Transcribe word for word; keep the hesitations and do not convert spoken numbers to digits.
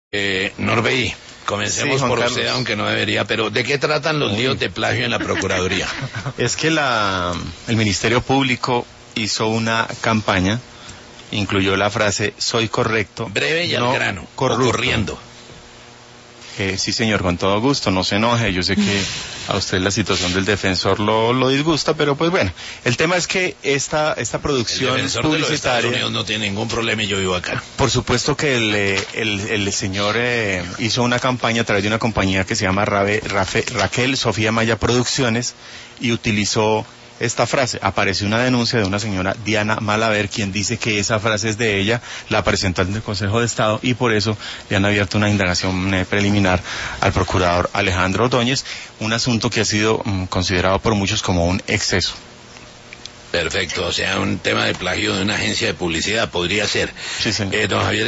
Eh, Norbey, comencemos Sí, por Carlos. usted, aunque no debería, pero ¿de qué tratan los líos de plagio en la Procuraduría? Es que la, el Ministerio Público hizo una campaña, incluyó la frase "soy correcto". Breve y no al grano, corrupto. o corriendo. Eh, sí, señor, con todo gusto, no se enoje. Yo sé que a usted la situación del defensor lo, lo disgusta, pero pues bueno, el tema es que esta, esta El producción defensor de los Estados publicitaria... Unidos no tiene ningún problema y yo vivo acá. Por supuesto que el, eh, el, el señor eh, hizo una campaña a través de una compañía que se llama Rabe- Rafe- Raquel Sofía Maya Producciones y utilizó esta frase. Apareció una denuncia de una señora Diana Malaver, quien dice que esa frase es de ella, la presentó ante el Consejo de Estado y por eso le han abierto una indagación eh, preliminar al procurador Alejandro Ordóñez, un asunto que ha sido mm, considerado por muchos como un exceso. Perfecto, o sea, un tema de plagio de una agencia de publicidad podría ser. Sí, señor. Eh, don Javier